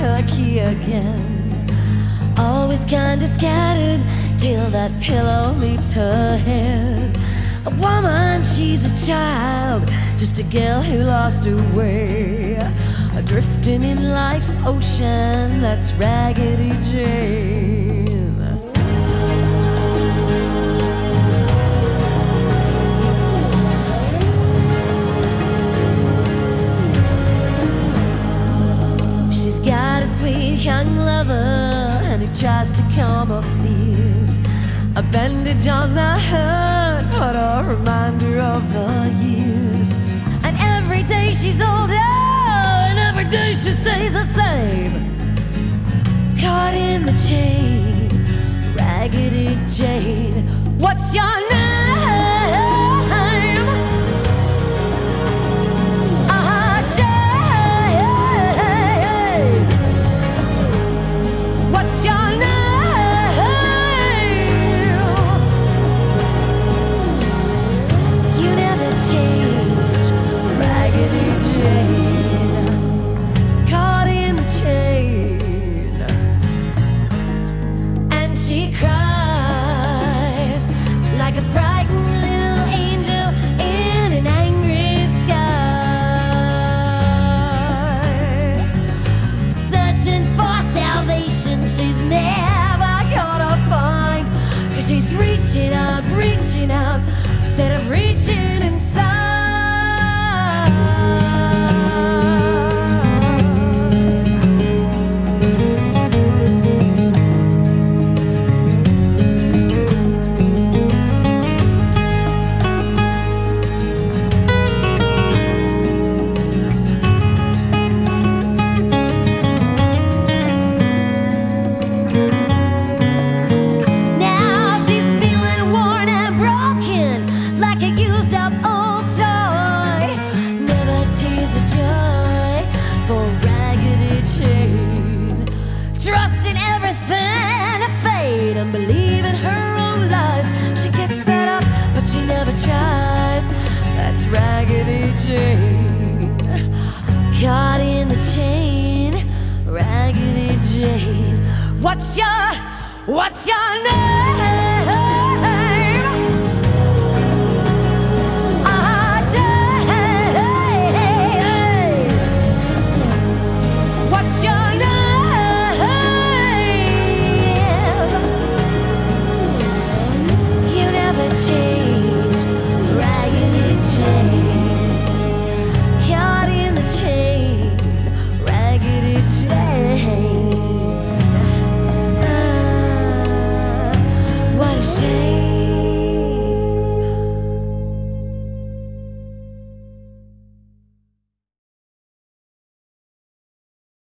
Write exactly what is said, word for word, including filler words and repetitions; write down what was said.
her key again. Always kinda scattered till that pillow meets her head. A woman, she's a child, just a girl who lost her way, drifting in life's ocean, that's Raggedy Jane. She's got a sweet young lover, and he tries to calm her fears. A bandage on the hurt, but a reminder of the years. And every day she's older, and every day she stays the same. Caught in the chain, Raggedy Jane. What's your name? Ah, Jane. What's your name? She's reaching out, reaching out, instead of reaching inside. Trusting everything to fate and believing her own lies. She gets fed up, but she never tries. That's Raggedy Jane. Caught in the chain, Raggedy Jane. What's your, what's your name?